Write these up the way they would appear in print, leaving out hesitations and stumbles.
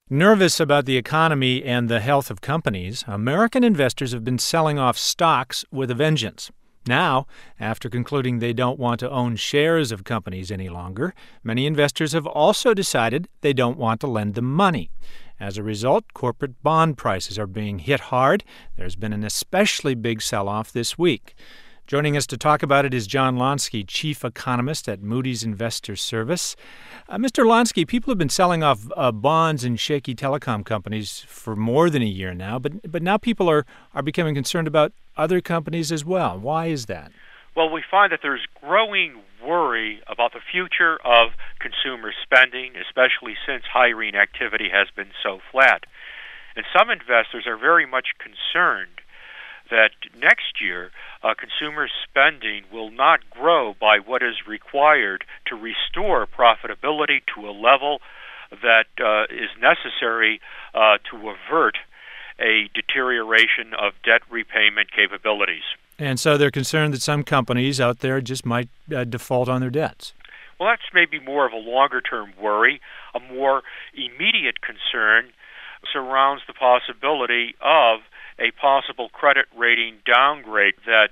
Nervous about the economy and the health of companies, American investors have been selling off stocks with a vengeance. Now, after concluding they don't want to own shares of companies any longer, many investors have also decided they don't want to lend them money. As a result, corporate bond prices are being hit hard. There's been an especially big sell-off this week. Joining us to talk about it is John Lonski, chief economist at Moody's Investors Service. Mr. Lonski, people have been selling off bonds in shaky telecom companies for more than a year now, but now people are becoming concerned about other companies as well. Why is that? Well, we find that there's growing worry about the future of consumer spending, especially since hiring activity has been so flat. And some investors are very much concerned that next year consumer spending will not grow by what is required to restore profitability to a level that is necessary to avert a deterioration of debt repayment capabilities. And so they're concerned that some companies out there just might default on their debts. Well, that's maybe more of a longer-term worry. A more immediate concern surrounds the possibility of a possible credit rating downgrade that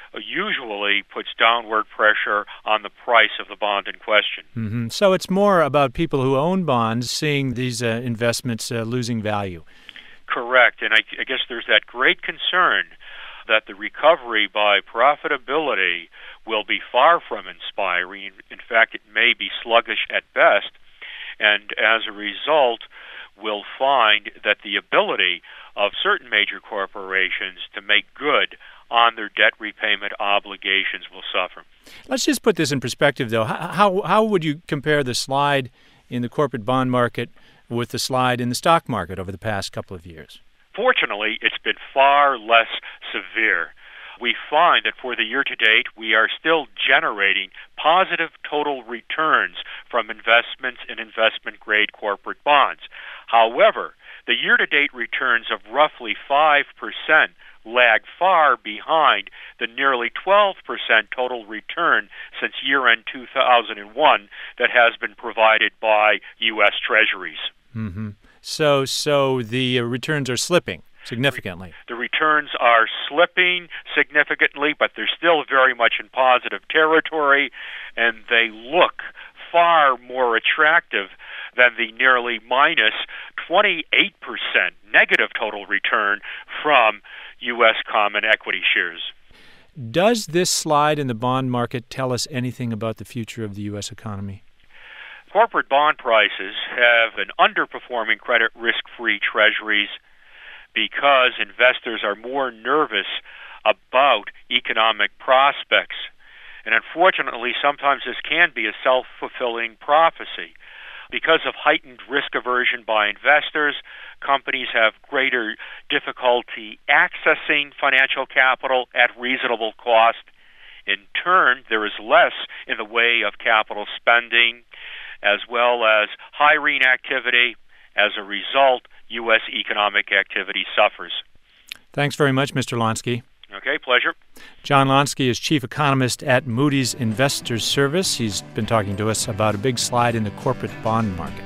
usually puts downward pressure on the price of the bond in question. Mm-hmm. So it's more about people who own bonds seeing these investments losing value. Correct. And I guess there's that great concern that the recovery by profitability will be far from inspiring. In fact, it may be sluggish at best. And as a result, we'll find that the ability of certain major corporations to make good on their debt repayment obligations will suffer. Let's just put this in perspective, though. How would you compare the slide in the corporate bond market with the slide in the stock market over the past couple of years? Fortunately, it's been far less severe. We find that for the year to date, we are still generating positive total returns from investments in investment-grade corporate bonds. However, the year-to-date returns of roughly 5% lag far behind the nearly 12% total return since year-end 2001 that has been provided by U.S. Treasuries. Mm-hmm. So the returns are slipping significantly. The returns are slipping significantly, but they're still very much in positive territory, and they look far more attractive than the nearly minus 28% negative total return from U.S. common equity shares. Does this slide in the bond market tell us anything about the future of the U.S. economy? Corporate bond prices have an underperforming credit risk-free treasuries because investors are more nervous about economic prospects. And unfortunately, sometimes this can be a self-fulfilling prophecy. Because of heightened risk aversion by investors, companies have greater difficulty accessing financial capital at reasonable cost. In turn, there is less in the way of capital spending, as well as hiring activity. As a result, U.S. economic activity suffers. Thanks very much, Mr. Lonski. Okay, pleasure. John Lonski is chief economist at Moody's Investors Service. He's been talking to us about a big slide in the corporate bond market.